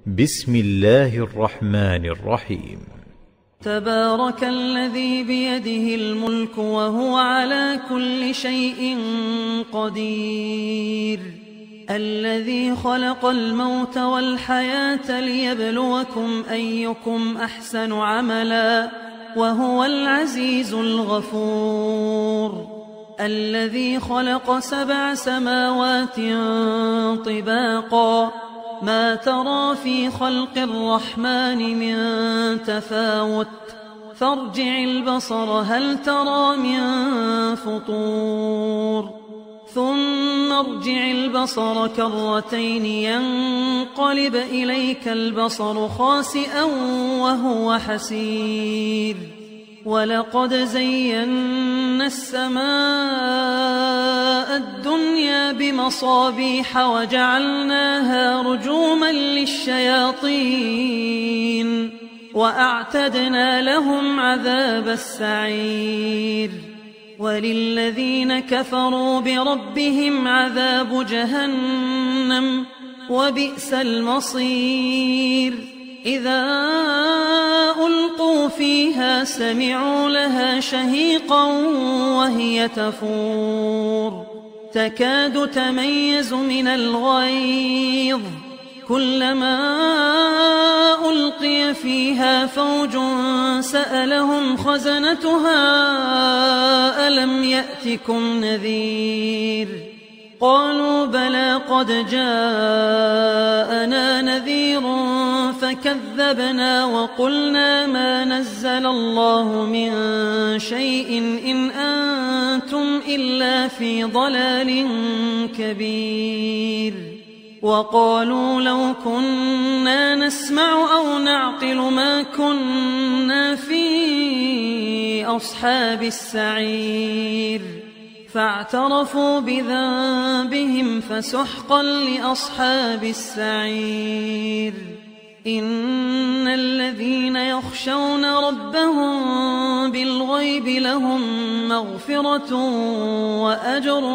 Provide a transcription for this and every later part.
بسم الله الرحمن الرحيم. تبارك الذي بيده الملك وهو على كل شيء قدير، الذي خلق الموت والحياة ليبلوكم أيكم أحسن عملا وهو العزيز الغفور، الذي خلق 7 سماوات طباقا ما ترى في خلق الرحمن من تفاوت فارجع البصر هل ترى من فطور ثم ارجع البصر كرتين ينقلب إليك البصر خاسئا وهو حسير، ولقد زينا السماء الدنيا بمصابيح وجعلناها رجوما للشياطين وأعتدنا لهم عذاب السعير، وللذين كفروا بربهم عذاب جهنم وبئس المصير، إذا ألقوا فيها سمعوا لها شهيقا وهي تفور تكاد تميز من الغيظ، كلما ألقي فيها فوج سألهم خزنتها ألم يأتكم نذير، قالوا بلى قد جاءنا نذير فكذبنا وقلنا ما نزل الله من شيء إن أنتم إلا في ضلال كبير، وقالوا لو كنا نسمع أو نعقل ما كنا في أصحاب السعير، فاعترفوا بذنبهم فسحقا لأصحاب السعير، إن الذين يخشون ربهم بالغيب لهم مغفرة وأجر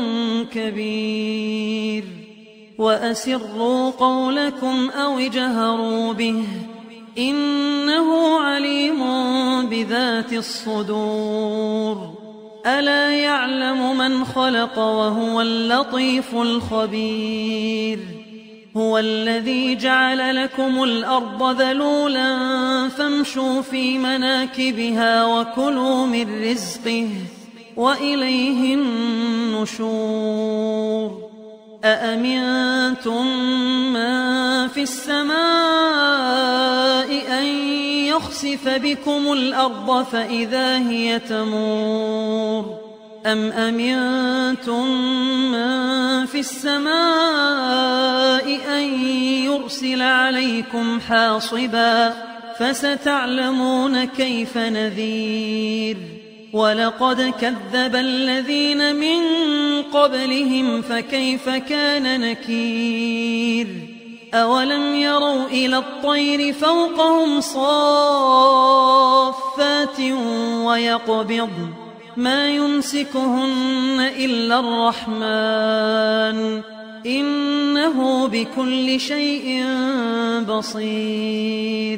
كبير، وأسروا قولكم أو اجهروا به إنه عليم بذات الصدور، ألا يعلم من خلق وهو اللطيف الخبير، هو الذي جعل لكم الأرض ذلولا فامشوا في مناكبها وكلوا من رزقه وإليه النشور، أأمنتم من في السماء أن يخسف بكم الأرض فإذا هي تمور، أم أمنتم من في السماء أن يرسل عليكم حاصبا فستعلمون كيف نذير، ولقد كذب الذين من قبلهم فكيف كان نكير، أولم يروا إلى الطير فوقهم صافات ويقبضن ما يمسكهن إلا الرحمن إنه بكل شيء بصير،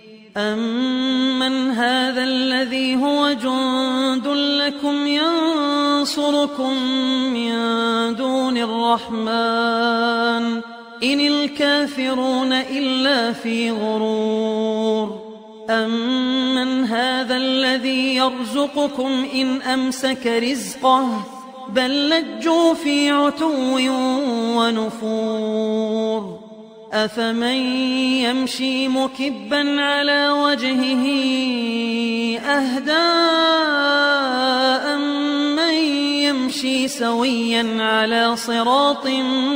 أمن هذا الذي هو جند لكم ينصركم من دون الرحمن إن الكافرون إلا في غرور، أمن هذا الذي يرزقكم إن أمسك رزقه بل لجوا في عتو ونفور، أفمن يمشي مكبا على وجهه أهدى أمن يمشي سويا على صراط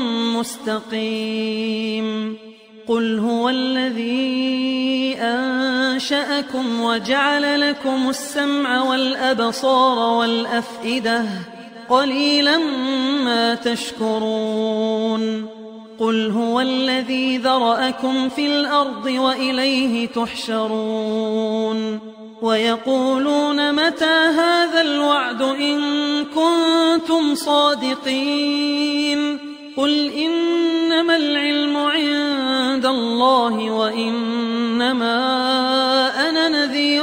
مستقيم، قل هو الذي أنشأكم وجعل لكم السمع والأبصار والأفئدة قليلا ما تشكرون، قل هو الذي ذرأكم في الأرض وإليه تحشرون، ويقولون متى هذا الوعد إن كنتم صادقين، قل إنما العلم عند الله وإنما أنا نذير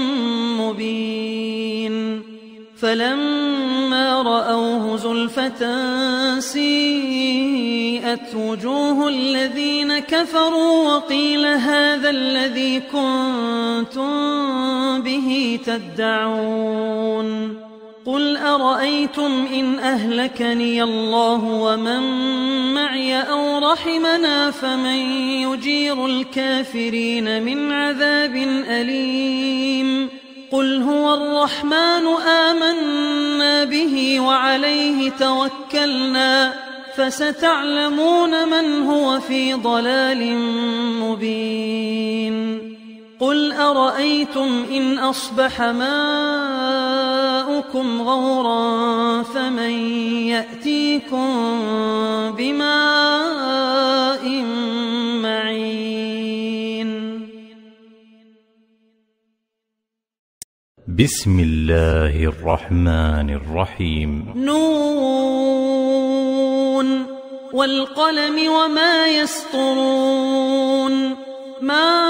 مبين فلما رأوه زلفة سيئت وجوه الذين كفروا وقيل هذا الذي كنتم به تدعون قل أرأيتم إن أهلكني الله ومن معي أو رحمنا فمن يجير الكافرين من عذاب أليم قل هو الرحمن آمنا به وعليه توكلنا فستعلمون من هو في ضلال مبين قل أرأيتم إن أصبح ماؤكم غورا فمن يأتيكم بماء معين بسم الله الرحمن الرحيم نون والقلم وما يسطرون ما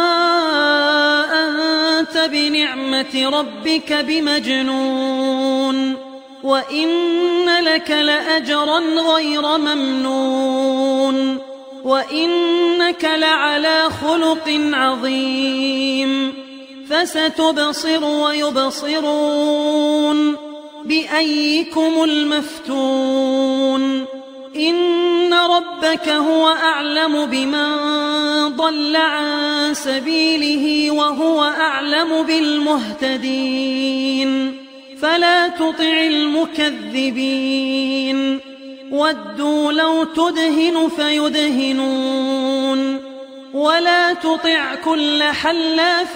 أنت بنعمة ربك بمجنون وإن لك لأجرا غير ممنون وإنك لعلى خلق عظيم فستبصر ويبصرون بأيكم المفتون إن ربك هو أعلم بمن ضل عن سبيله وهو أعلم بالمهتدين فلا تطع المكذبين ودوا لو تدهن فيدهنون ولا تطع كل حلاف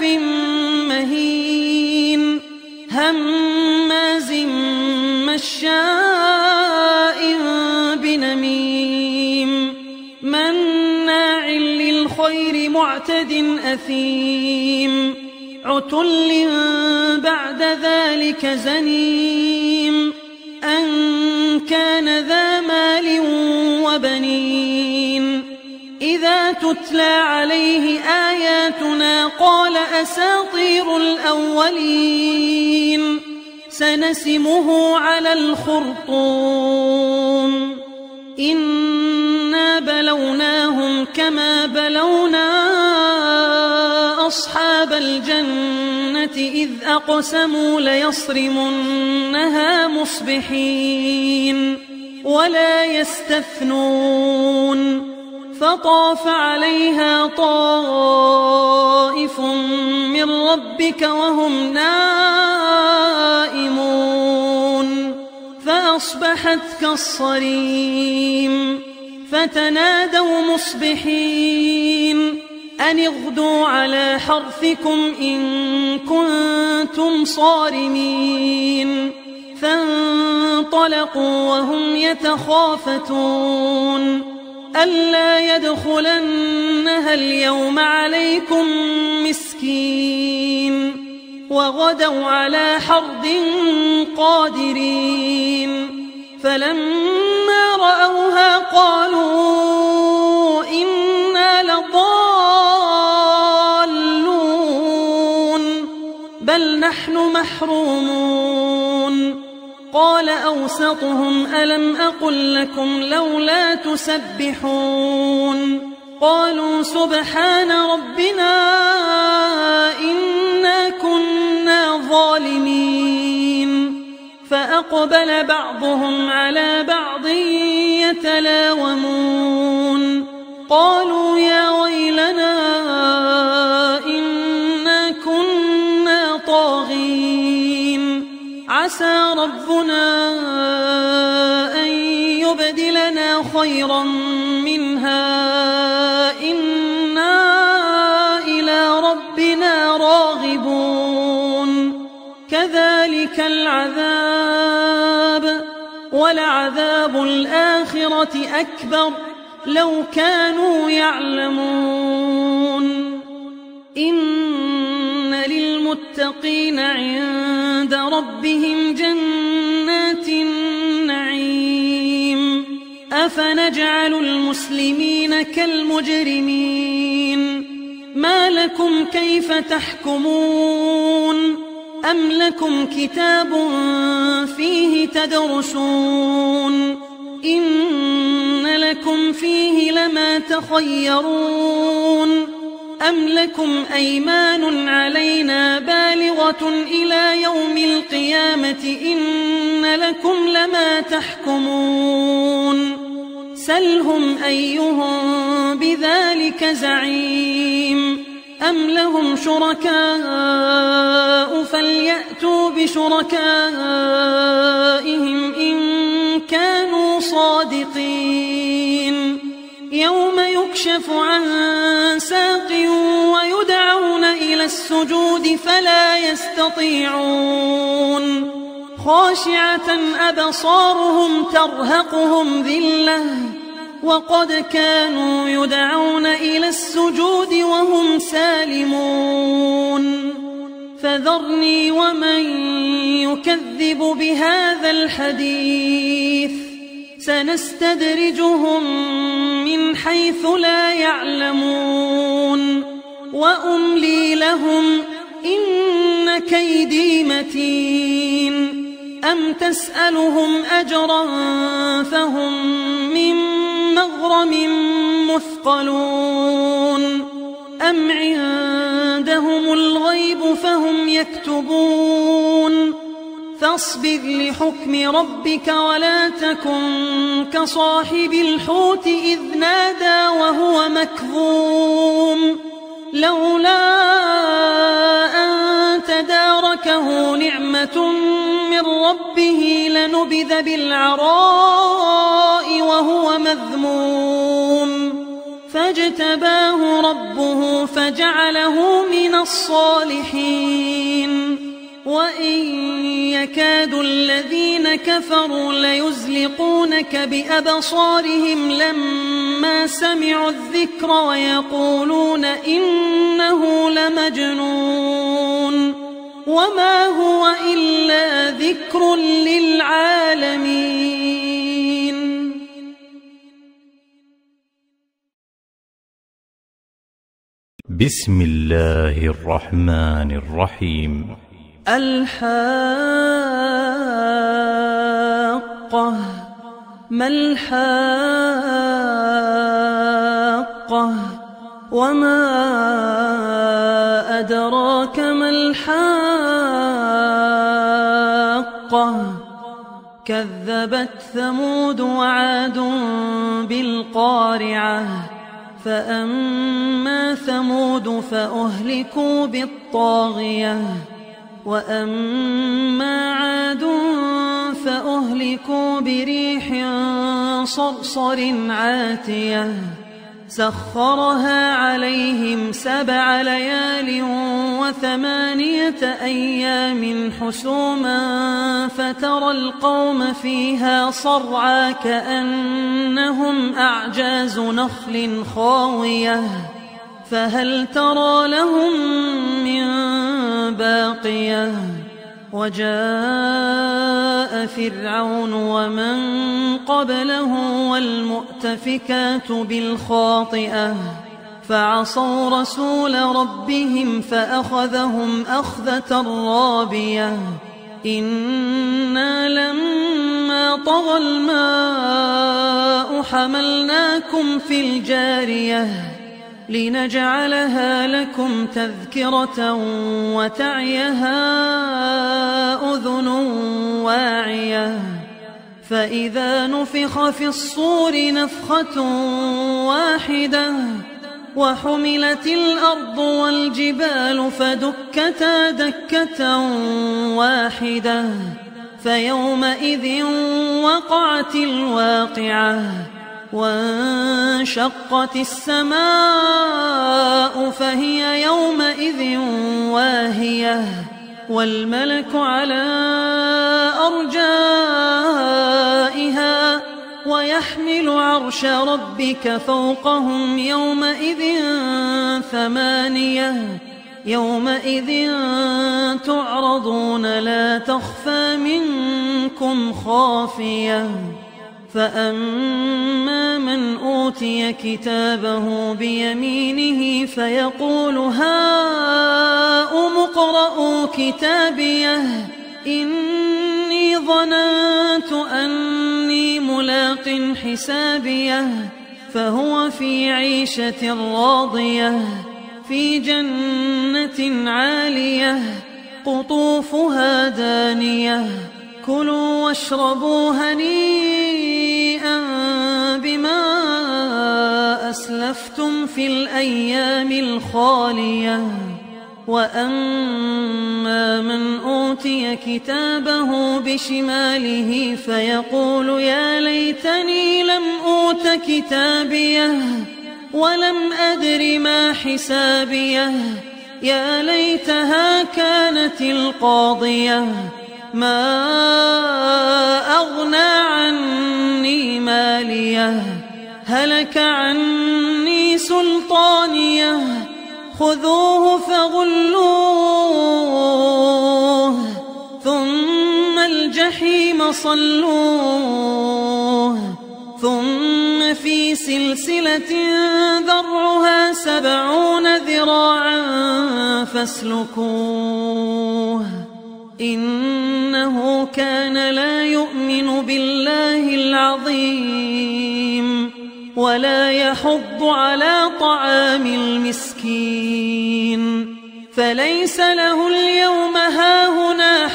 مهين هماز مشاء بنميم مناع للخير معتد أثيم عتل بعد ذلك زنيم أن كان ذا مال وبنين إذا تتلى عليه آياتنا قال أساطير الأولين سنسمه على الخرطوم إنا بلوناهم كما بلونا أصحاب الجنة إذ أقسموا ليصرمنها مصبحين ولا يستثنون فطاف عليها طائف من ربك وهم نائمون فأصبحت كالصريم فتنادوا مصبحين أن اغدوا على حرثكم إن كنتم صارمين فانطلقوا وهم يتخافتون ألا يدخلنها اليوم عليكم مسكين وغدوا على حرد قادرين فلما رأوها قالوا إنا لضالون بل نحن محرومون قال أوسطهم ألم أقل لكم لولا تسبحون قالوا سبحان ربنا إنا كنا ظالمين فأقبل بعضهم على بعض يتلاومون قالوا يا ويلنا إنا كنا طاغين عسى ربنا أن يبدلنا خيرا منها إنا إلى ربنا راغبون كذلك العذاب ولعذاب الآخرة أكبر لو كانوا يعلمون إن للمتقين عند ربهم جنات النعيم أفنجعل المسلمين كالمجرمين ما لكم كيف تحكمون أم لكم كتاب فيه تدرسون إن لكم فيه لما تخيرون أم لكم أيمان علينا بالغة إلى يوم القيامة إن لكم لما تحكمون سلهم أيهم بذلك زعيم أم لهم شركاء فليأتوا بشركائهم إن كانوا صادقين يوم يكشف عن ساق ويدعون إلى السجود فلا يستطيعون خاشعة أبصارهم ترهقهم ذلة وقد كانوا يدعون إلى السجود وهم سالمون فذرني ومن يكذب بهذا الحديث سنستدرجهم من حيث لا يعلمون وأملي لهم إن كيدي متين أم تسألهم أجرا فهم من مغرم مثقلون أم عندهم الغيب فهم يكتبون فاصبر لحكم ربك ولا تكن كصاحب الحوت إذ نادى وهو مكظوم لولا أن تداركه نعمة من ربه لنبذ بالعراء وهو مذموم فاجتباه ربه فجعله من الصالحين وإن يكاد الذين كفروا ليزلقونك بأبصارهم لما سمعوا الذكر ويقولون إنه لمجنون وما هو إلا ذكر للعالمين. بسم الله الرحمن الرحيم. الحاقة ما الحاقة وما أدراك ما الحاقة كذبت ثمود وعاد بالقارعة فأما ثمود فأهلكوا بالطاغية وأما عاد فأهلكوا بريح صرصر عاتية سخرها عليهم 7 ليال و8 أيام حسوما فترى القوم فيها صرعى كأنهم أعجاز نخل خاوية فهل ترى لهم من باقية وجاء فرعون ومن قبله والمؤتفكات بالخاطئة فعصوا رسول ربهم فأخذهم أخذة رابية إنا لما طغى الماء حملناكم في الجارية لنجعلها لكم تذكرة وتعيها أذن واعية فإذا نفخ في الصور نفخة واحدة وحملت الأرض والجبال فدكتا دكة واحدة فيومئذ وقعت الواقعة وانشقت السماء فهي يومئذ واهية والملك على أرجائها ويحمل عرش ربك فوقهم يومئذ 8 يومئذ تعرضون لا تخفى منكم خافية فأما من أوتي كتابه بيمينه فيقول هاؤم اقرءوا كتابيه إني ظننت أني ملاق حسابيه فهو في عيشة راضية في جنة عالية قطوفها دانية كلوا واشربوا هنيئا بما أسلفتم في الأيام الخالية وأما من أوتي كتابه بشماله فيقول يا ليتني لم أوت كتابيه ولم أدر ما حسابيه يا ليتها كانت القاضية ما أغنى عني ماليه هلك عني سلطانيه خذوه فغلوه ثم الجحيم صلوه ثم في سلسلة ذرعها 70 ذراعا فاسلكوه إنه كان لا يؤمن بالله العظيم ولا يحض على طعام المسكين فليس له اليوم هاهنا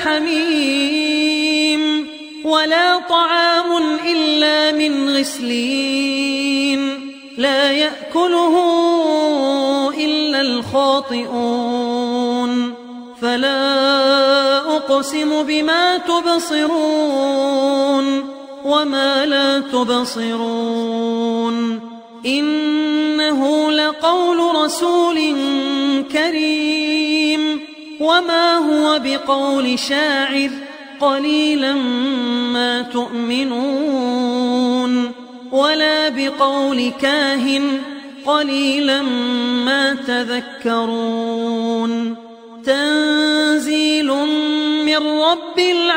حميم ولا طعام إلا من غسلين لا يأكله إلا الخاطئون فلا أقسم بما تبصرون وما لا تبصرون إنه لقول رسول كريم وما هو بقول شاعر قليلا ما تؤمنون ولا بقول كاهن قليلا ما تذكرون تنزيل من رب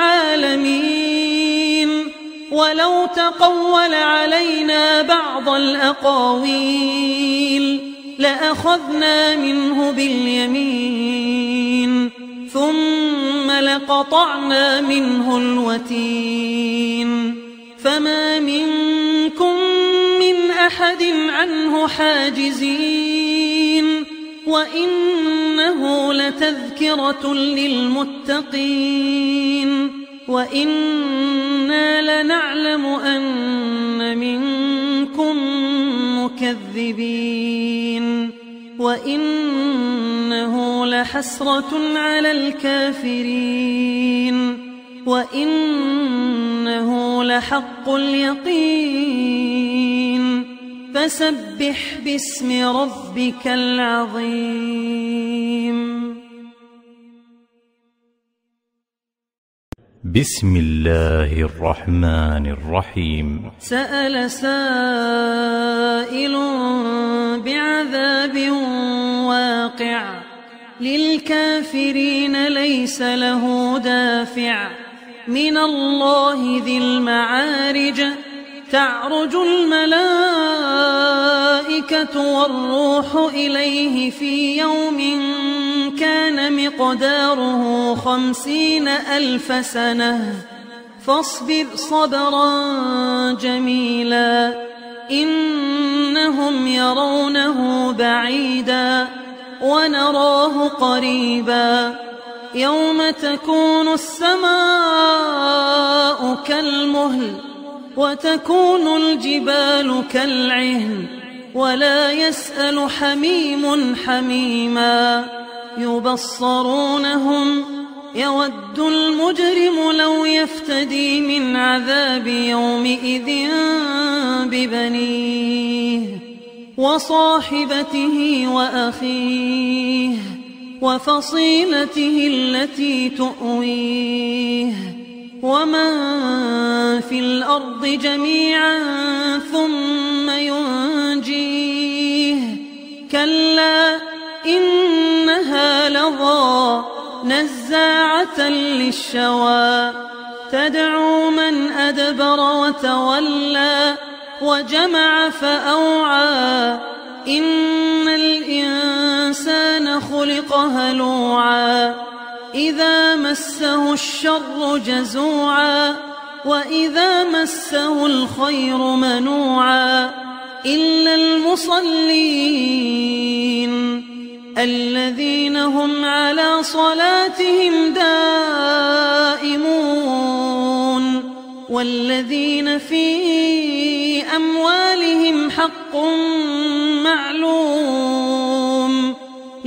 العالمين ولو تقول علينا بعض الأقاويل لأخذنا منه باليمين ثم لقطعنا منه الوتين فما منكم من أحد عنه حاجزين وإنه لتذكرة للمتقين وإنا لنعلم أن منكم مكذبين وإنه لحسرة على الكافرين وإنه لحق اليقين فسبح باسم ربك العظيم بسم الله الرحمن الرحيم سأل سائل بعذاب واقع للكافرين ليس له دافع من الله ذي المعارج تعرج الملائكة والروح إليه في يوم كان مقداره 50,000 سنة فاصبر صبرا جميلا إنهم يرونه بعيدا ونراه قريبا يوم تكون السماء كالمهل وتكون الجبال كالعهن ولا يسأل حميم حميما يبصرونهم يود المجرم لو يفتدي من عذاب يومئذ ببنيه وصاحبته وأخيه وفصيلته التي تؤويه ومن في الأرض جميعا ثم ينجيه كلا إنها لظى نزاعة للشوى تدعوا من أدبر وتولى وجمع فأوعى إن الإنسان خلق هلوعا إذا مسه الشر جزوعا وإذا مسه الخير منوعا إلا المصلين الذين هم على صلاتهم دائمون والذين في أموالهم حق معلوم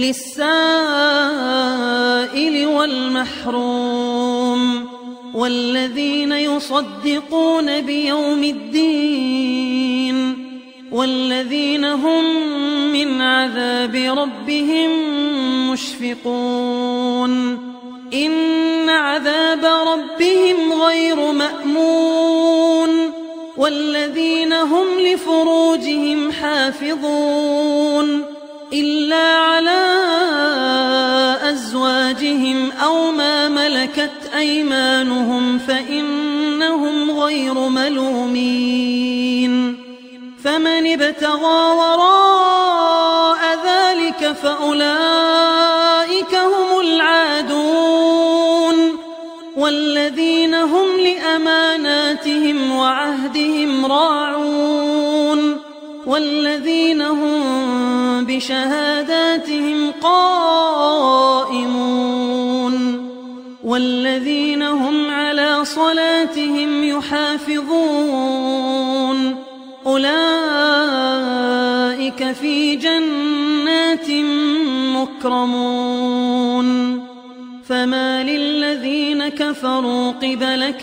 للسائل والمحروم والذين يصدقون بيوم الدين والذين هم من عذاب ربهم مشفقون إن عذاب ربهم غير مأمون والذين هم لفروجهم حافظون إلا على أزواجهم أو ما ملكت أيمانهم فإنهم غير ملومين فمن ابتغى وراء ذلك فأولئك هم العادون والذين هم لأماناتهم وعهدهم راعون والذين هم بشهاداتهم قائمون والذين هم على صلاتهم يحافظون أولئك في جنات مكرمون فما للذين كفروا قبلك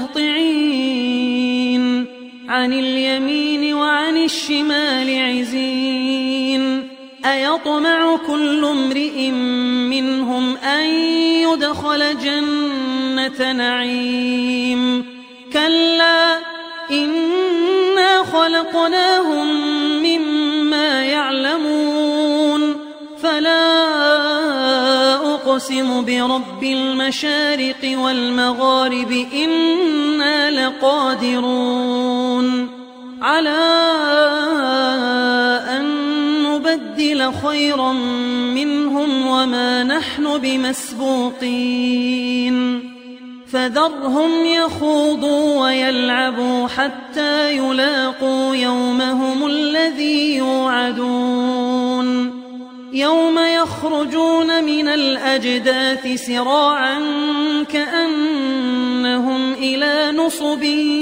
مهطعين عن اليمين وعن الشمال عزين أيطمع كل امرئ منهم أن يدخل جنة نعيم كلا إنا خلقناهم مما يعلمون فلا أقسم برب المشارق والمغارب إنا لقادرون على أن نبدل خيرا منهم وما نحن بمسبوقين فذرهم يخوضوا ويلعبوا حتى يلاقوا يومهم الذي يوعدون يوم يخرجون من الأجداث سراعا كأنهم إلى نصب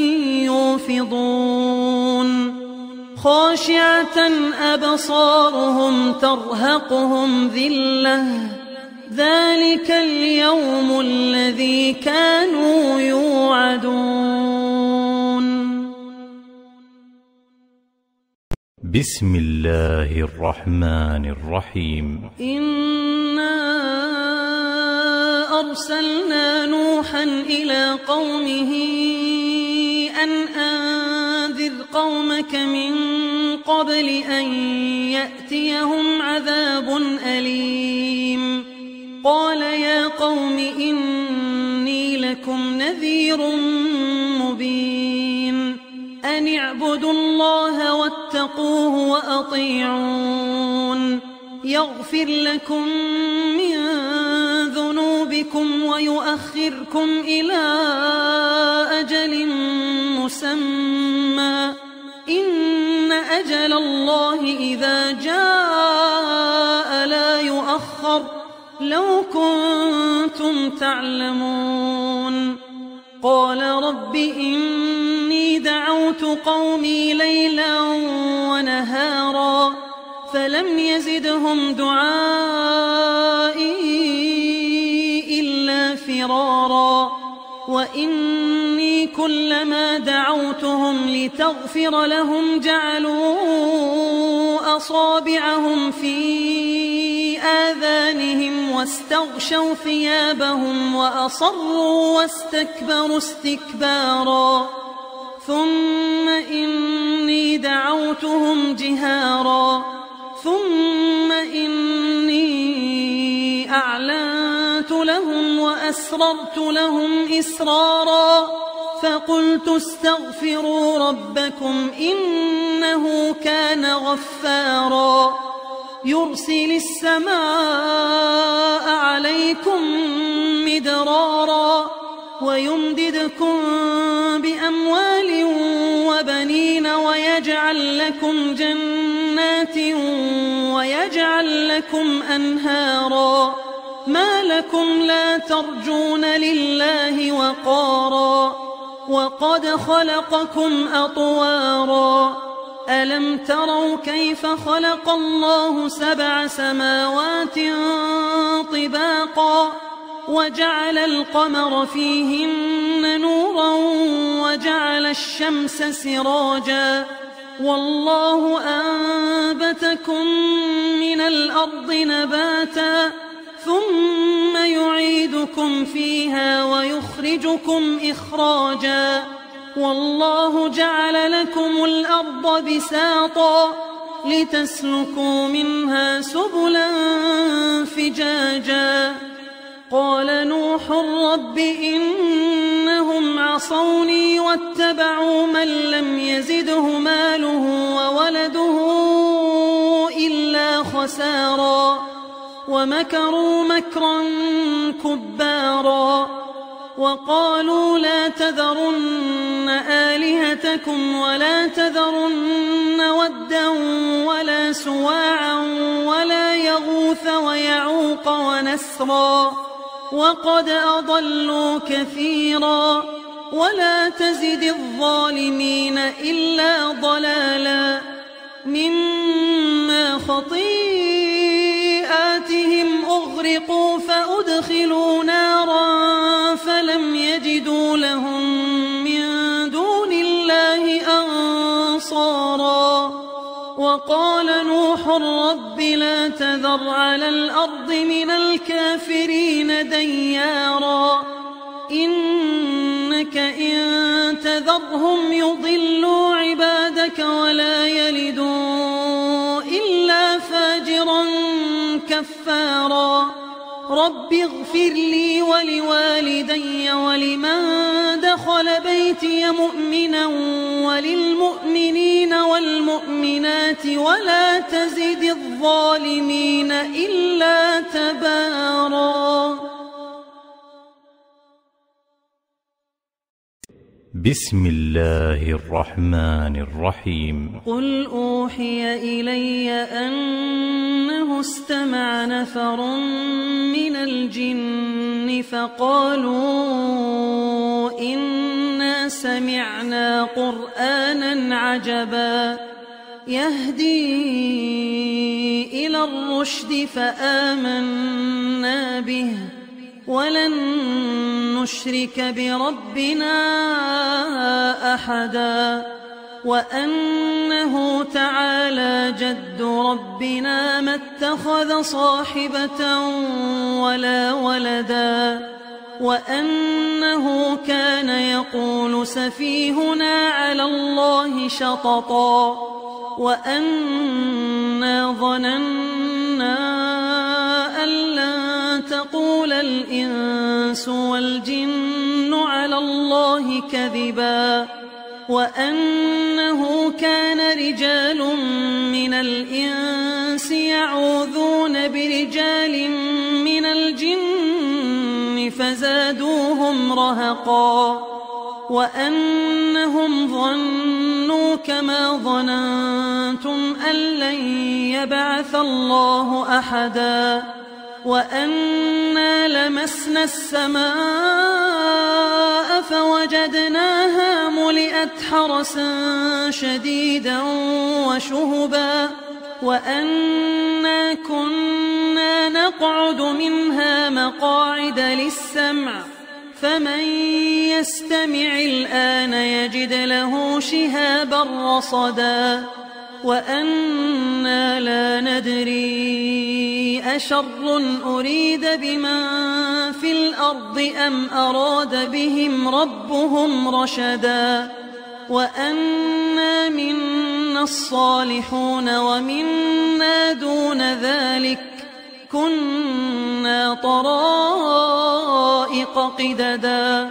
يوفضون خاشعة أبصارهم ترهقهم ذلة ذلك اليوم الذي كانوا يوعدون. بسم الله الرحمن الرحيم. إنا أرسلنا نوحا إلى قومه أن أنذر قومك من قبل أن يأتيهم عذاب أليم قال يا قوم إني لكم نذير مبين أن اعبدوا الله واتقوه وأطيعون يغفر لكم من ذنوبكم ويؤخركم إلى أجل مسمى إن أجل الله إذا جاء لا يؤخر لو كنتم تعلمون قال رب إني دعوت قومي ليلا ونهارا فلم يزدهم دعائي إلا فرارا وإني كلما دعوتهم لتغفر لهم جعلوا أصابعهم في آذانهم واستغشوا ثيابهم وأصروا واستكبروا استكبارا ثم إني دعوتهم جهارا ثم إني أعلنت أعلنت لهم وأسررت لهم إسرارا فقلت استغفروا ربكم إنه كان غفارا يرسل السماء عليكم مدرارا ويمددكم بأموال وبنين ويجعل لكم جنات ويجعل لكم أنهارا ما لكم لا ترجون لله وقارا وقد خلقكم أطوارا ألم تروا كيف خلق الله 7 سماوات طباقا وجعل القمر فيهن نورا وجعل الشمس سراجا والله أنبتكم من الأرض نباتا ثم يعيدكم فيها ويخرجكم إخراجا والله جعل لكم الأرض بساطا لتسلكوا منها سبلا فجاجا قال نوح رب إنهم عصوني واتبعوا من لم يزده ماله وولده إلا خسارا ومكروا مكرا كبارا وقالوا لا تذرن آلهتكم ولا تذرن ودا ولا سواعا ولا يغوث ويعوق ونسرا وقد أضلوا كثيرا ولا تزد الظالمين إلا ضلالا مما خطيئاتهم أغرقوا فأدخلوا نارا فلم يجدوا لهم من دون الله أنصارا وقال نوح رب لا تذر على الأرض من الكافرين ديارا إنك إن تذرهم يضلوا عبادك ولا يلدوا إلا فاجرا كفارا رب اغفر لي ولوالدي ولمن دخل بيتي مؤمنا وللمؤمنين والمؤمنات ولا تزد الظالمين إلا تبارا بسم الله الرحمن الرحيم قل أوحي إلي أنه استمع نفر من الجن فقالوا إنا سمعنا قرآنا عجبا يهدي إلى الرشد فآمنا به ولن نشرك بربنا أحدا وأنه تعالى جد ربنا ما اتخذ صاحبة ولا ولدا وأنه كان يقول سفيهنا على الله شططا وأنا ظننا أن لن تقول الإنس والجن على الله كذبا وأنه كان رجال من الإنس يعوذون برجال من الجن فزادوهم رهقا وأنهم ظنوا كما ظننتم أن لن يبعث الله أحدا وأنا لمسنا السماء فوجدناها ملئت حرسا شديدا وشهبا وأنا كنا نقعد منها مقاعد للسمع فمن يستمع الآن يجد له شهابا رصدا وأنا لا ندري أشر أريد بمن في الأرض أم أراد بهم ربهم رشدا وأنا منا الصالحون ومنا دون ذلك كنا طرائق طرائق قددا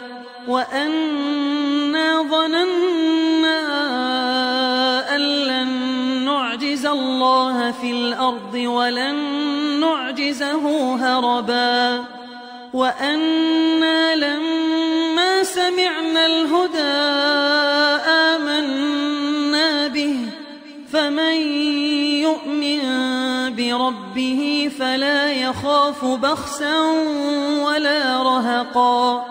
وأنا ظننا أن لن نعجز الله في الأرض ولن نعجزه هربا وأنا لما سمعنا الهدى آمنا به فمن يؤمن بربه فلا يخاف بخسا ولا رهقا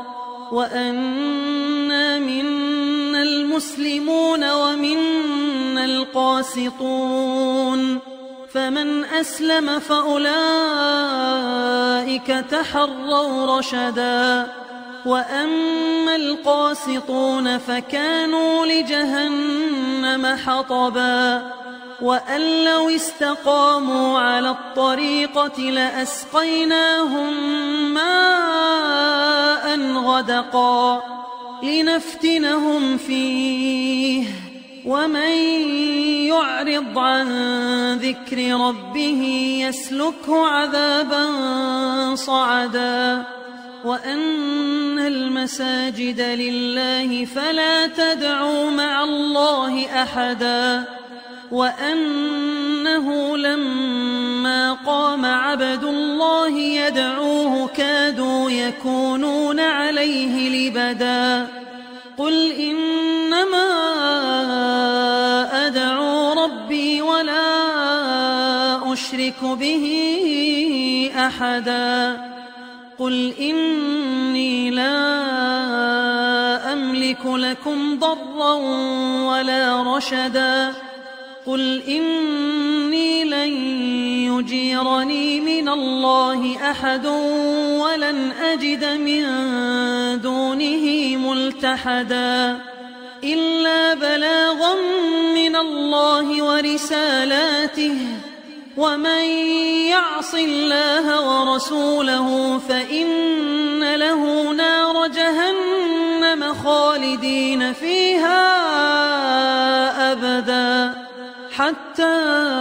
وأنا منا المسلمون ومنا القاسطون فمن أسلم فأولئك تحروا رشدا وأما القاسطون فكانوا لجهنم حطبا وأن لو استقاموا على الطريقة لأسقيناهم ماء غدقا لنفتنهم فيه ومن يعرض عن ذكر ربه يسلكه عذابا صعدا وأن المساجد لله فلا تدعوا مع الله أحدا وأنه لما قام عبد الله يدعوه كادوا يكونون عليه لبدا قل إنما أدعو ربي ولا أشرك به أحدا قل إني لا أملك لكم ضرا ولا رشدا قل إني لن يجيرني من الله أحد ولن أجد من دونه ملتحدا إلا بلاغا من الله ورسالاته ومن يعص الله ورسوله فإن له نار جهنم خالدين فيها أبدا حتى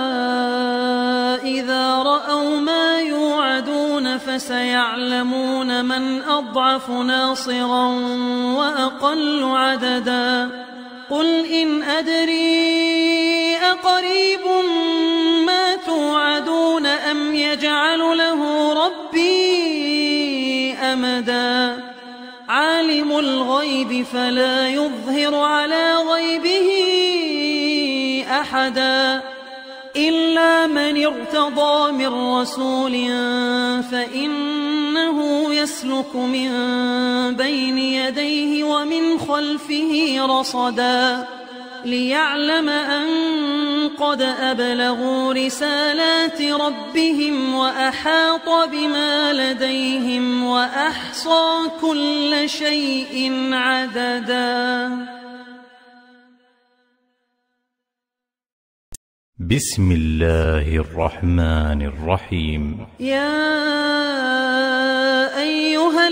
إذا رأوا ما يوعدون فسيعلمون من أضعف ناصرا وأقل عددا قل إن أدري أقريب ما توعدون أم يجعل له ربي أمدا عالم الغيب فلا يظهر على غيبه أحدا إلا من ارتضى من رسول فإنه يسلك من بين يديه ومن خلفه رصدا ليعلم أن قد أبلغوا رسالات ربهم وأحاط بما لديهم وأحصى كل شيء عددا. بسم الله الرحمن الرحيم. يا أيها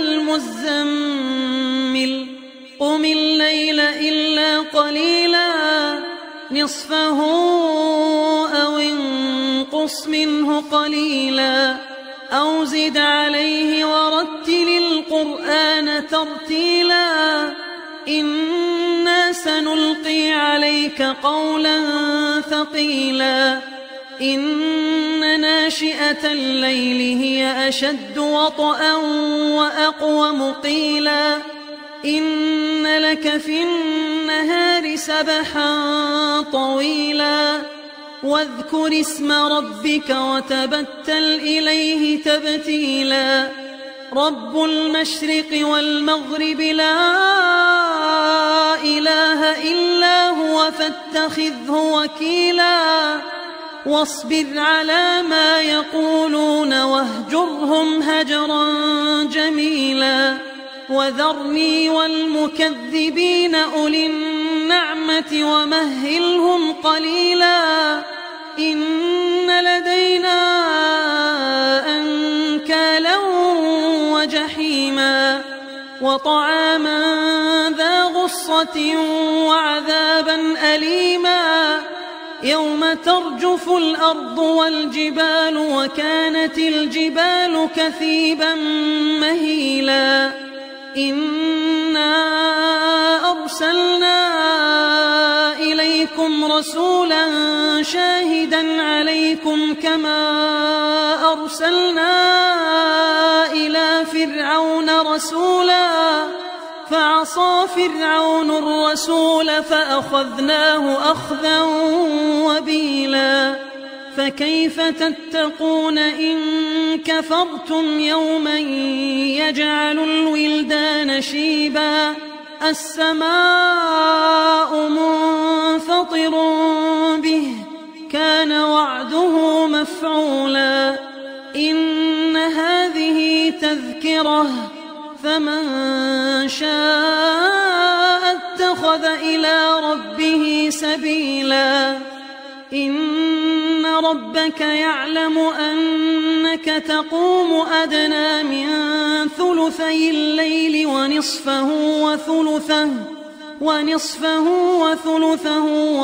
المزمل قم الليل إلا قليلا نصفه أو انقص منه قليلا أو زد عليه ورتل القرآن ترتيلا إنا سنلقي عليك قولا ثقيلا إن ناشئة الليل هي أشد وطئا وأقوم قيلا إن لك في النهار سبحا طويلا واذكر اسم ربك وتبتل إليه تبتيلا رب المشرق والمغرب لا إله إلا هو فاتخذه وكيلا واصبر على ما يقولون واهجرهم هجرا جميلا وذرني والمكذبين أولي النعمة ومهلهم قليلا إن لدينا أنكالا وجحيما وطعاما ذا غصة وعذابا أليما يوم ترجف الأرض والجبال وكانت الجبال كثيبا مهيلا إنا أرسلنا إليكم رسولا شاهدا عليكم كما أرسلنا إلى فرعون رسولا فعصى فرعون الرسول فأخذناه أخذا وبيلا فكيف تتقون إن كفرتم يوما يجعل الولدان شيبا السماء منفطر به كان وعده مفعولا إن هذه تذكرة فمن شاء اتخذ إلى ربه سبيلا إن ربك يعلم أنك تقوم أدنى من ثلثي الليل ونصفه وثلثه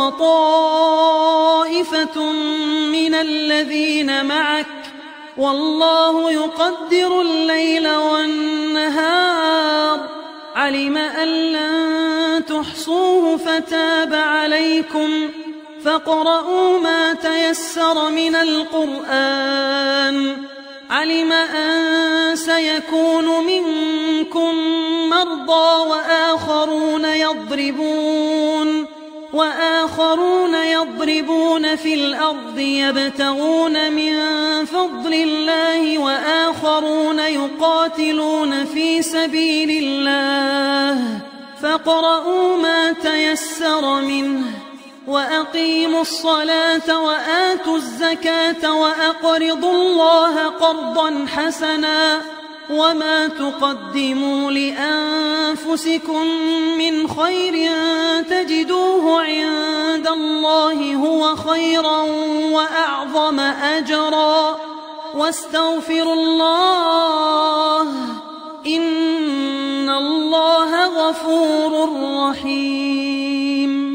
وطائفة من الذين معك والله يقدر الليل والنهار علم أن لن تحصوه فتاب عليكم فاقرؤوا ما تيسر من القرآن علم أن سيكون منكم مرضى وآخرون يضربون في الأرض يبتغون من فضل الله وآخرون يقاتلون في سبيل الله فاقرؤوا ما تيسر منه وأقيموا الصلاة وآتوا الزكاة وأقرضوا الله قرضا حسنا وما تقدموا لأنفسكم من خير تجدوه عند الله هو خيرا وأعظم أجرا واستغفروا الله إن الله غفور رحيم.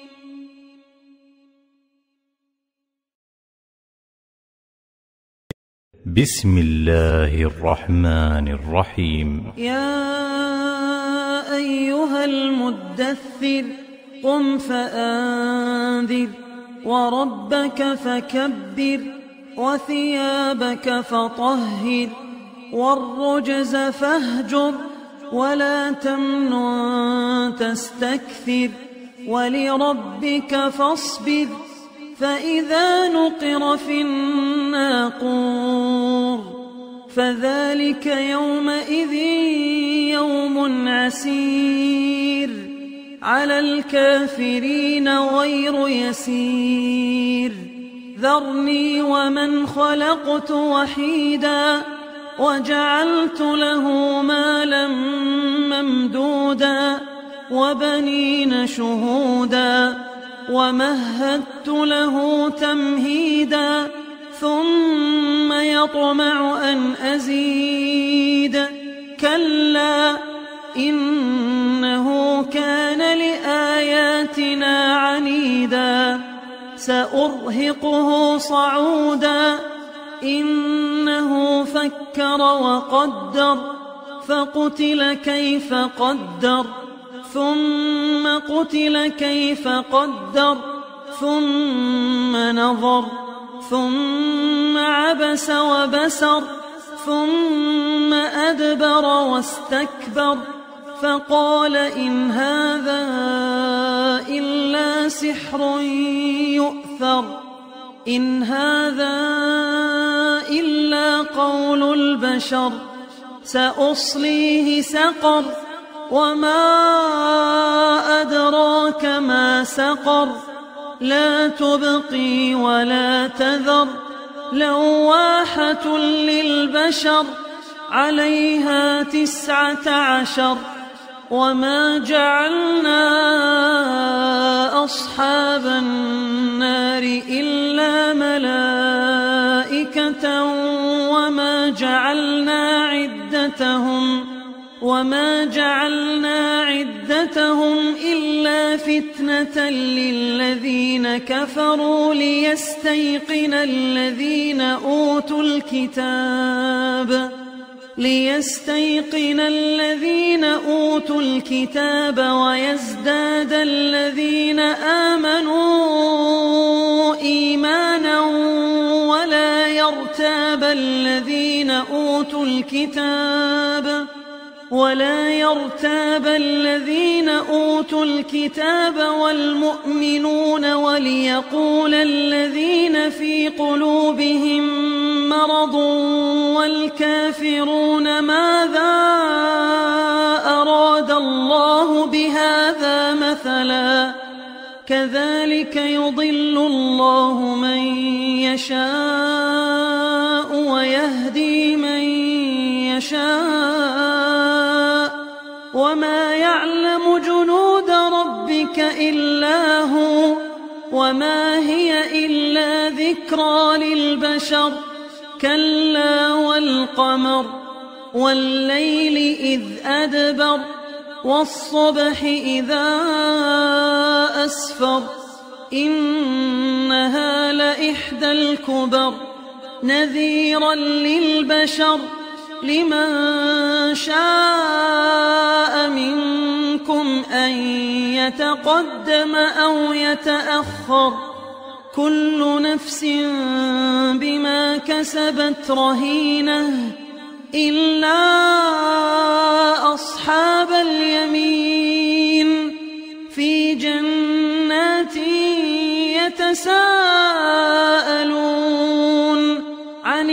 بسم الله الرحمن الرحيم. يا أيها المدثر قم فأنذر وربك فكبر وثيابك فطهر والرجز فاهجر ولا تمنن تستكثر ولربك فاصبر فإذا نقر في الناقور فذلك يومئذ يوم عسير على الكافرين غير يسير ذرني ومن خلقت وحيدا وجعلت له مالا ممدودا وبنين شهودا ومهدت له تمهيدا ثم يطمع أن أزيد كلا إنه كان لآياتنا عنيدا سأرهقه صعودا إنه فكر وقدر فقتل كيف قدر ثم قتل كيف قدر ثم نظر ثم عبس وبسر ثم أدبر واستكبر فقال إن هذا إلا سحر يؤثر إن هذا إلا قول البشر سأصليه سقر وما أدراك ما سقر لا تبقي ولا تذر لواحة للبشر عليها 19 وما جعلنا أصحاب النار إلا ملائكة وما جعلنا عدتهم إلا فتنة للذين كفروا ليستيقن الذين أوتوا الكتاب ليستيقن الذين أوتوا الكتاب ويزداد الذين آمنوا إيمانا ولا يرتاب الذين أوتوا الكتاب والمؤمنون وليقول الذين في قلوبهم مرض والكافرون ماذا أراد الله بهذا مثلا كذلك يضل الله من يشاء ويهدي من يشاء وما يعلم جنود ربك إلا هو وما هي إلا ذكرى للبشر كلا والقمر والليل إذ أدبر والصبح إذا أسفر إنها لإحدى الكبر نذيرا للبشر لمن شاء منكم أن يتقدم أو يتأخر كل نفس بما كسبت رهينة إلا أصحاب اليمين في جنات يتساءلون عن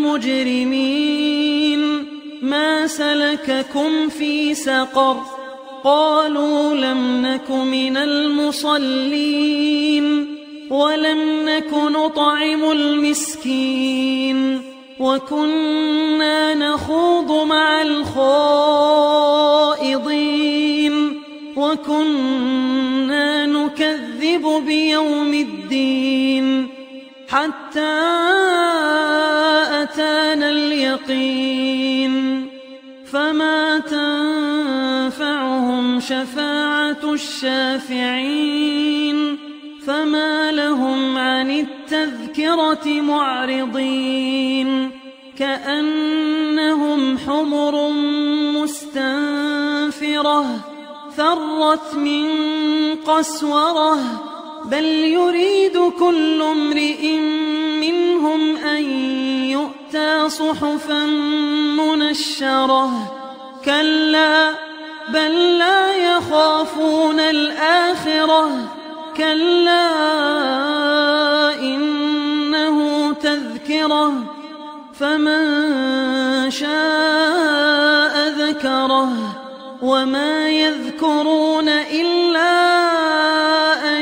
المجرمين ما سلككم في سقر قالوا لم نك من المصلين ولم نك نطعم المسكين وكنا نخوض مع الخائضين وكنا نكذب بيوم الدين حتى أتانا اليقين فما تنفعهم شفاعة الشافعين فما لهم عن التذكرة معرضين كأنهم حمر مستنفرة فرت من قسورة بل يريد كل امرئ منهم أن يؤتى صحفا منشرة كلا بل لا يخافون الآخرة كلا إنه تذكرة فمن شاء ذكره وما يذكرون إلا أن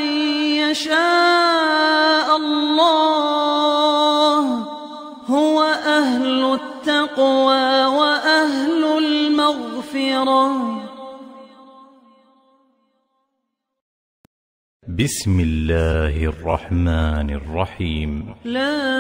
يشاء الله هو أهل التقوى وأهل المغفرة. بسم الله الرحمن الرحيم. لا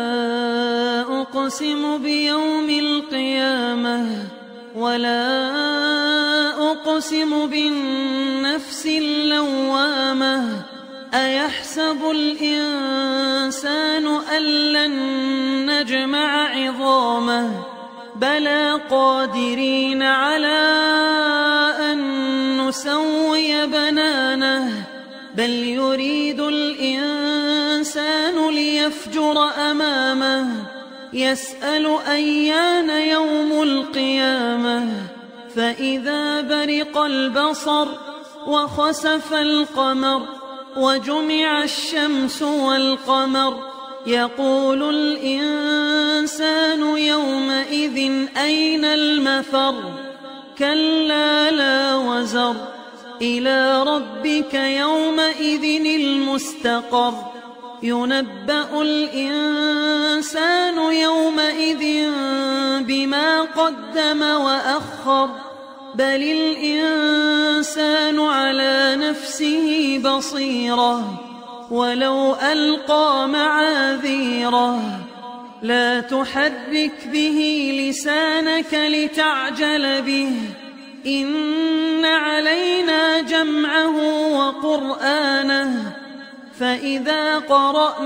أقسم بيوم القيامة ولا أقسم بالنفس اللوامة أيحسب الإنسان أن لن نجمع عظامه بلى قادرين على أن نسوي بنانه بل يريد الإنسان ليفجر أمامه يسأل أيان يوم القيامة فإذا برق البصر وخسف القمر وجمع الشمس والقمر يقول الإنسان يومئذ أين المفر كلا لا وزر إلى ربك يومئذ المستقر ينبأ الإنسان يومئذ بما قدم وأخر بل الإنسان على نفسه بصيرة ولو ألقى معاذيره لا تحرك به لسانك لتعجل به إن علينا جمعه وقرآنه فإذا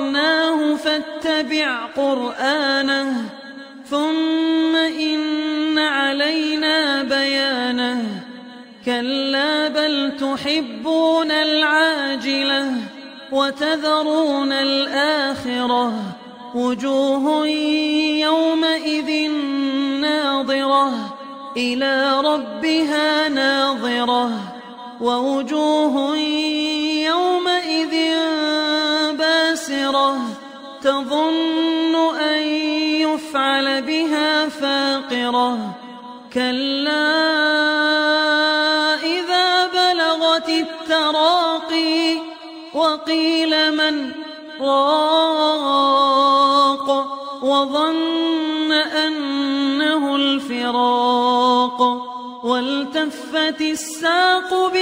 قرأناه فاتبع قرآنه ثم إن تحبون العاجلة وتذرون الآخرة وجوه يومئذ ناظرة إلى ربها ناظرة ووجوه يومئذ باسرة تظن أن يفعل بها فاقرة كلا إذا بلغت التراقي وقيل من راق وظن أنه الفراق والتفت الساق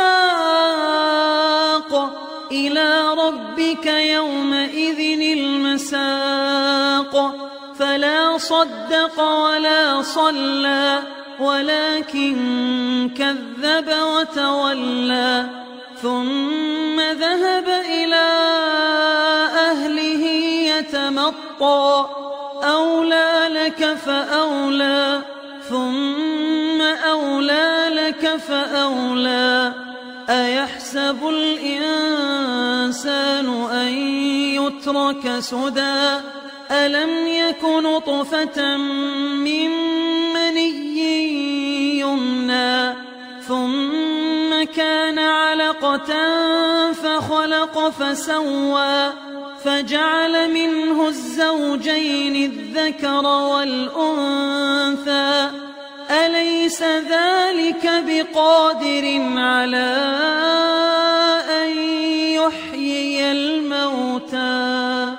بالساق إلى ربك يومئذ المساق فلا صدق ولا صلى ولكن كذب وتولى ثم ذهب إلى أهله يتمطى أولى لك فأولى ثم أولى لك فأولى أيحسب الإنسان أن يترك سدى ألم يك نطفة من مني يمنى ثم كان علقة فخلق فسوى فجعل منه الزوجين الذكر والأنثى أليس ذلك بقادر على أن يحيي الموتى.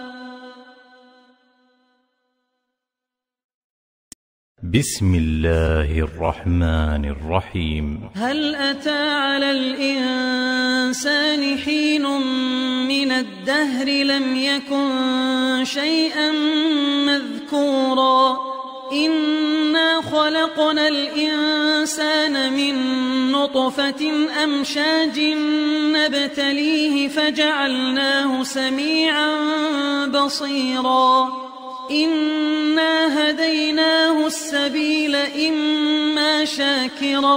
بسم الله الرحمن الرحيم. هل أتى على الإنسان حين من الدهر لم يكن شيئا مذكورا إنا خلقنا الإنسان من نطفة أمشاج نبتليه فجعلناه سميعا بصيرا إنا هديناه السبيل إما شاكرا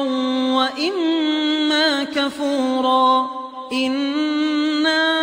وإما كفورا إنا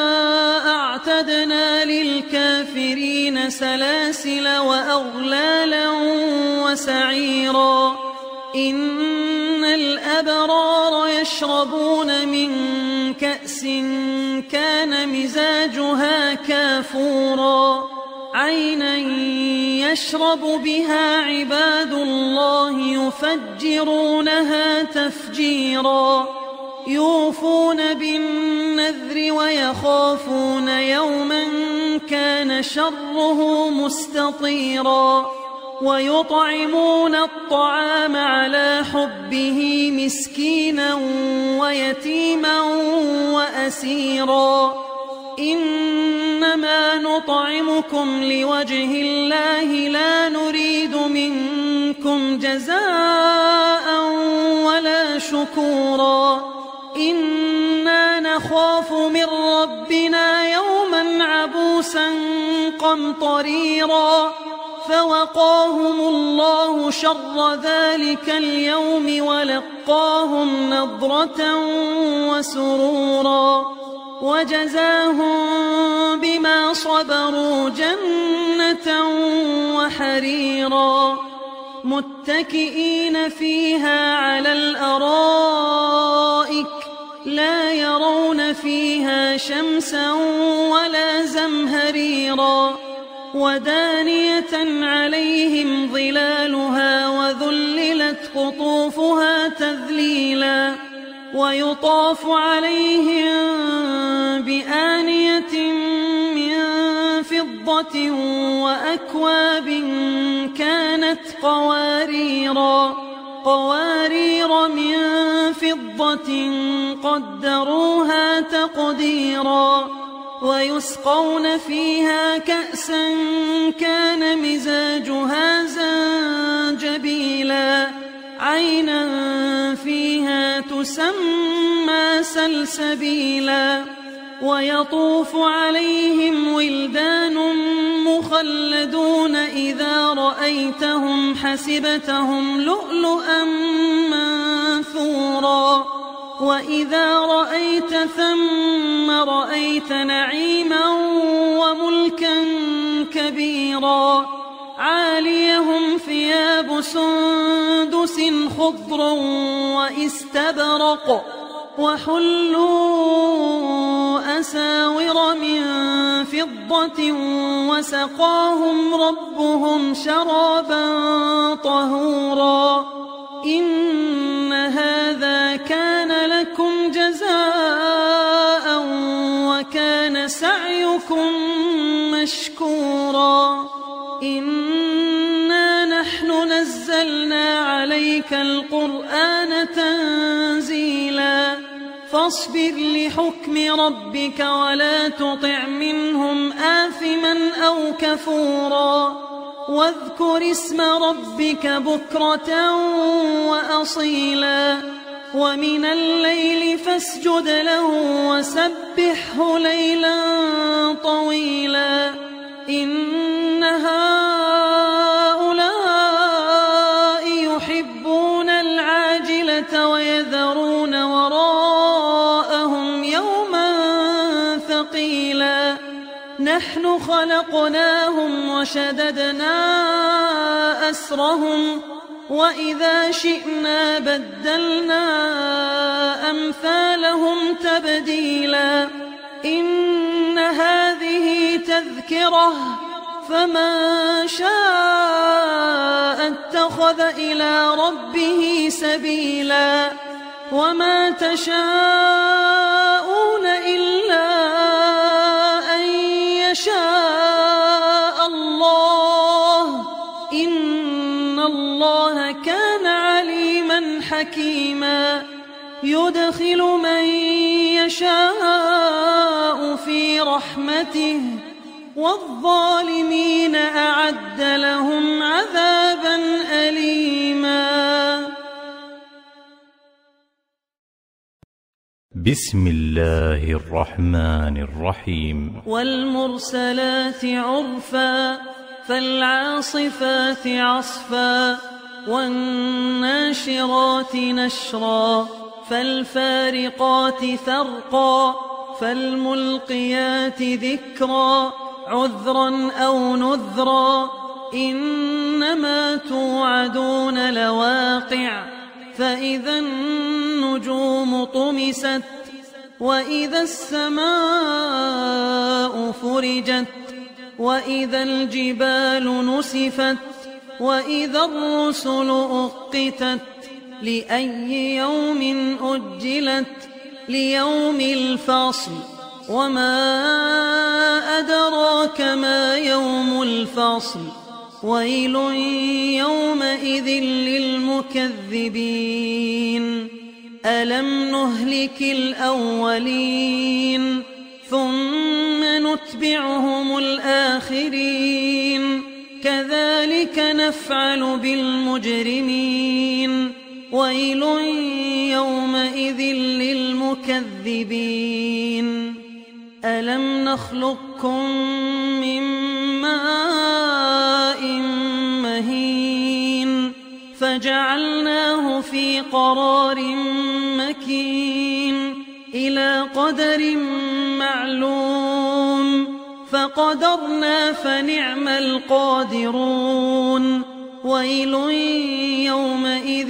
أعتدنا للكافرين سلاسل وأغلالا وسعيرا إن الأبرار يشربون من كأس كان مزاجها كافورا عينا يشرب بها عباد الله يفجرونها تفجيرا يوفون بالنذر ويخافون يوما كان شره مستطيرا ويطعمون الطعام على حبه مسكينا ويتيما وأسيرا إنما نطعمكم لوجه الله لا نريد منكم جزاء ولا شكورا إنا نخاف من ربنا يوما عبوسا قمطريرا فوقاهم الله شر ذلك اليوم ولقاهم نضرة وسرورا وجزاهم بما صبروا جنة وحريرا متكئين فيها على الأرائك لا يرون فيها شمسا ولا زمهريرا ودانية عليهم ظلالها وذللت قطوفها تذليلا ويطاف عليهم بآنية من فضة وأكواب كانت قوارير من فضة قدروها تقديرا ويسقون فيها كأسا كان مزاجها زنجبيلا عينا فيها تسمى سلسبيلا ويطوف عليهم ولدان مخلدون إذا رأيتهم حسبتهم لؤلؤا منثورا وإذا رأيت ثم رأيت نعيما وملكا كبيرا عاليهم ثياب سندس خضر واستبرق وحلوا أساور من فضة وسقاهم ربهم شرابا طهورا إن هذا كان لكم جزاء وكان سعيكم مشكورا إنا نحن نزلنا عليك القرآن تنزيلا فاصبر لحكم ربك ولا تطع منهم آثما أو كفورا واذكر اسم ربك بكرة وأصيلا ومن الليل فاسجد له وسبحه ليلا طويلا إن هؤلاء يحبون العاجلة ويذرون وراءهم يوما ثقيلا نحن خلقناهم وشددنا أسرهم وإذا شئنا بدلنا أمثالهم تبديلا إن هذه تذكرة فمن شاء اتخذ إلى ربه سبيلا وما تشاءون إلا أن يشاء الله إن الله كان عليما حكيما يدخل من يشاء في رحمته والظالمين أعد لهم عذابا أليما بسم الله الرحمن الرحيم والمرسلات عرفا فالعاصفات عصفا والناشرات نشرا فالفارقات فرقا فالملقيات ذكرا عذرا أو نذرا إنما توعدون لواقع فإذا النجوم طمست وإذا السماء فرجت وإذا الجبال نسفت وإذا الرسل أقتت لأي يوم أجلت ليوم الفصل وما أدراك ما يوم الفصل ويل يومئذ للمكذبين ألم نهلك الأولين ثم نتبعهم الآخرين كذلك نفعل بالمجرمين ويل يومئذ للمكذبين ألم نخلقكم من ماء مهين فجعلناه في قرار مكين إلى قدر معلوم فقدرنا فنعم القادرون ويل يومئذ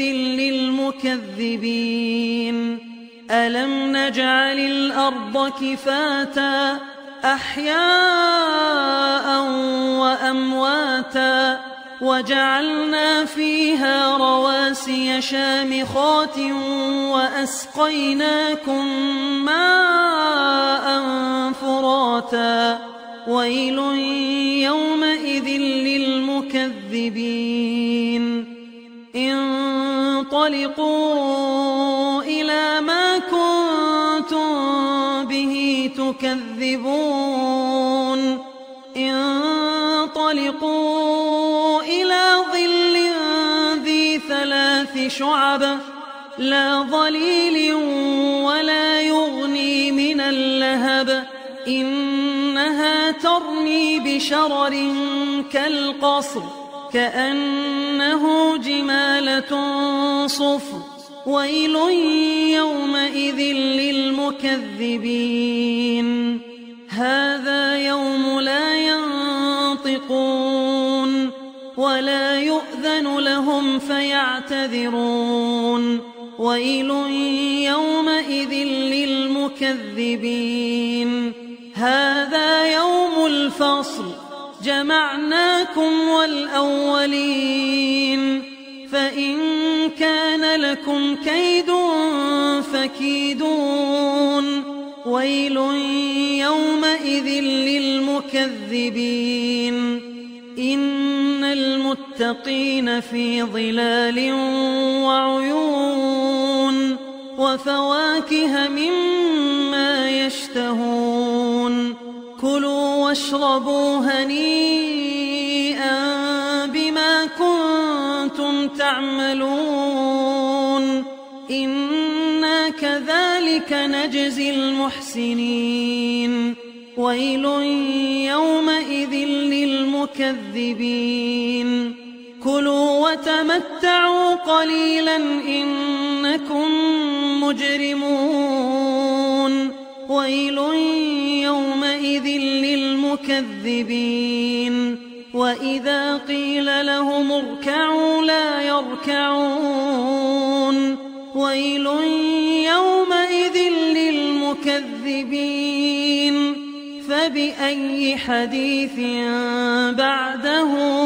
للمكذبين ألم نجعل الأرض كفاتا أحياء وأمواتا وجعلنا فيها رواسي شامخات وأسقيناكم ماء فراتا ويل يومئذ للمكذبين انطلقوا إلى ما كنتم به تكذبون انطلقوا إلى ظل ذي 3 شعب لا ظليل ولا يغني من اللهب إنها ترمي بشرر كالقصر كأنه جمالة صفر ويل يومئذ للمكذبين هذا يوم لا ينطقون ولا يؤذن لهم فيعتذرون ويل يومئذ للمكذبين هذا يوم الفصل جمعناكم والأولين فإن كان لكم كيد فكيدون ويل يومئذ للمكذبين إن المتقين في ظلال وعيون وفواكه مما يشتهون كلوا واشربوا هنيئا بما كنتم تعملون إنا كذلك نجزي المحسنين ويل يومئذ للمكذبين كلوا وتمتعوا قليلا إنكم مجرمون ويل يومئذ للمكذبين وإذا قيل لهم اركعوا لا يركعون ويل يومئذ للمكذبين فبأي حديث بعده